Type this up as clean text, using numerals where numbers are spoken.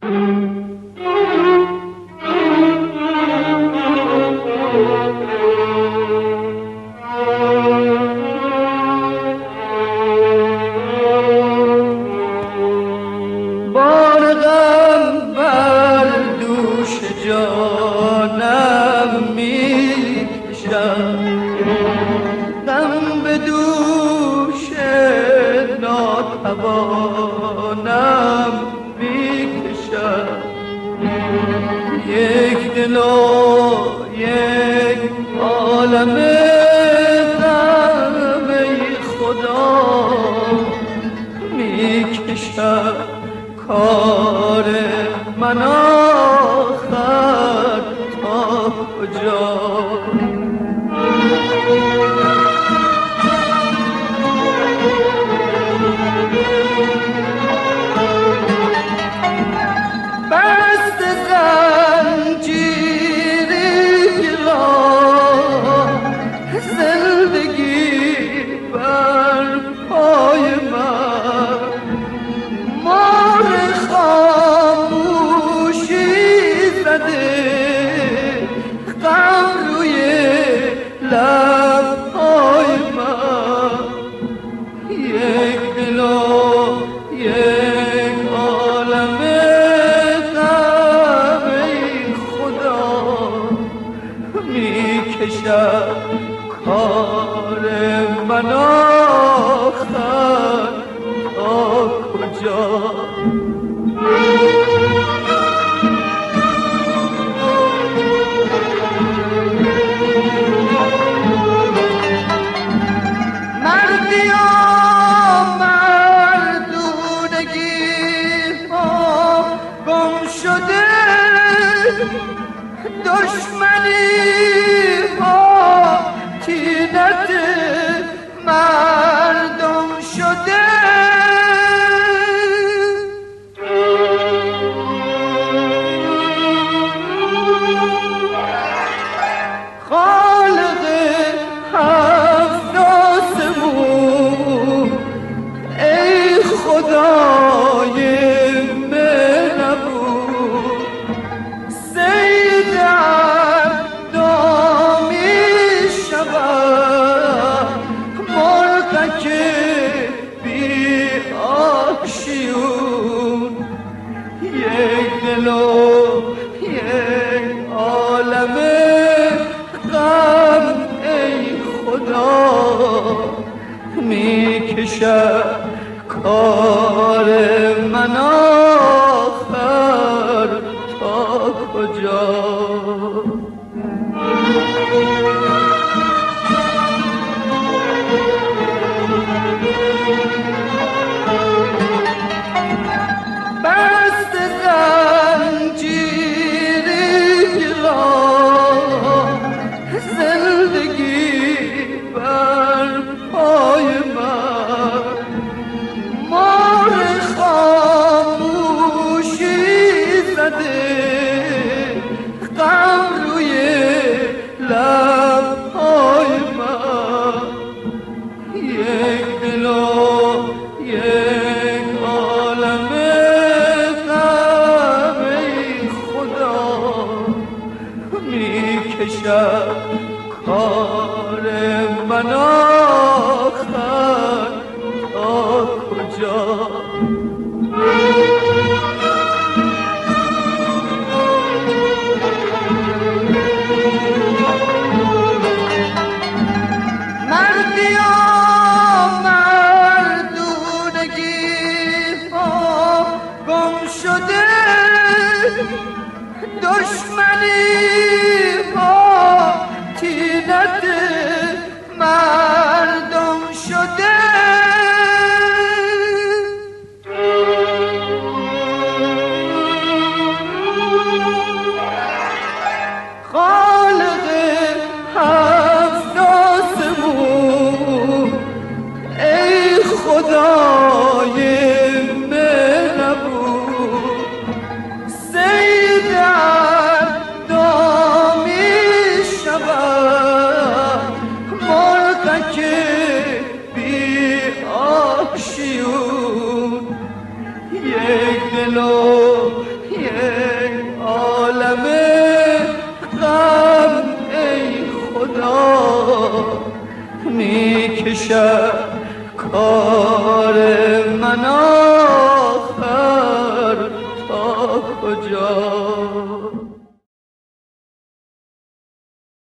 توانم میکشم یک دل و یک عالم غم ای خدا میکشم کار من آخر تا کجا کار من آخر تا کجا دشمنی با تینت مردم شده خالق هفت آسمون ای خدای یک دل و یک عالم غم ای خدا میکشم کار من آخر تا کجا کار من آخر تا کجا دشمنی با تینت مردم شده خالق هفت آسمون ای خدای یک دل و شب کار من آخر تا کجا